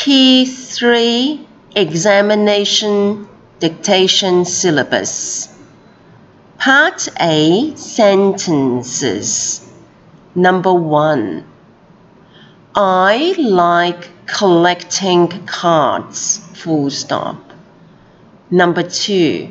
Key 3 Examination Dictation Syllabus. Part A Sentences. Number 1. I like collecting cards. Full stop. Number 2.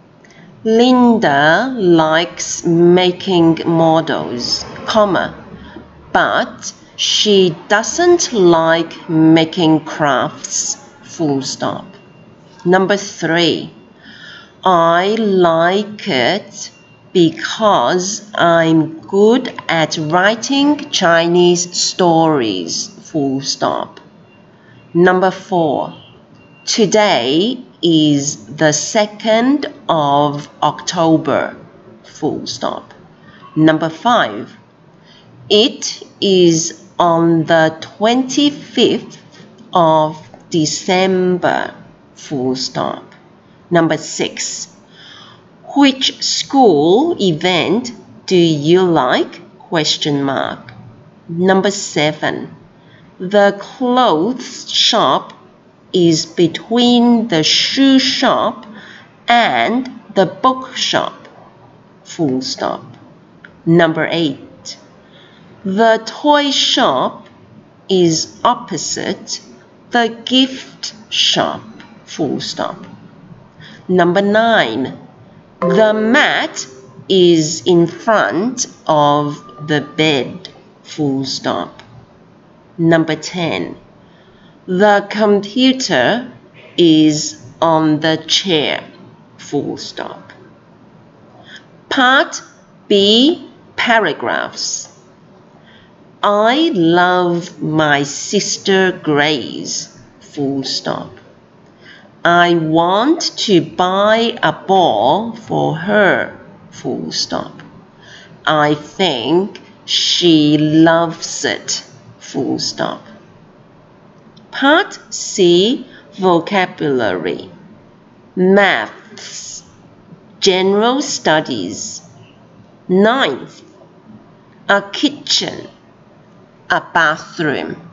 Linda likes making models, comma, but she doesn't like making crafts. Full stop. Number 3. I like it because I'm good at writing Chinese stories. Full stop. Number 4. Today is the 2nd of October. Full stop. Number 5. It is on the 25th of December. Full stop. Number 6. Which school event do you like? Question mark. Number 7. The clothes shop is between the shoe shop and the bookshop. Full stop. Number 8. The toy shop is opposite the gift shop. Full stop. Number 9. The mat is in front of the bed. Full stop. Number 10. The computer is on the chair. Full stop. Part B Paragraphs. I love my sister Grace. Full stop. I want to buy a ball for her. Full stop. I think she loves it. Full stop. Part C Vocabulary. Maths. General Studies. 9th. A kitchen. A bathroom.